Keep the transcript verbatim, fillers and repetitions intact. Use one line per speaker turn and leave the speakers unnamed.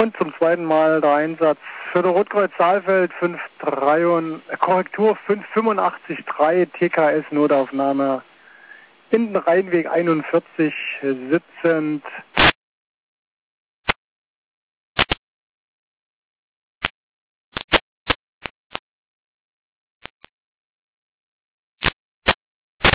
Und zum zweiten Mal der Einsatz für der Rotkreuz Saalfeld fünf drei, äh, Korrektur fünf fünfundachtzig drei T K S Notaufnahme in den Rheinweg einundvierzig sitzend.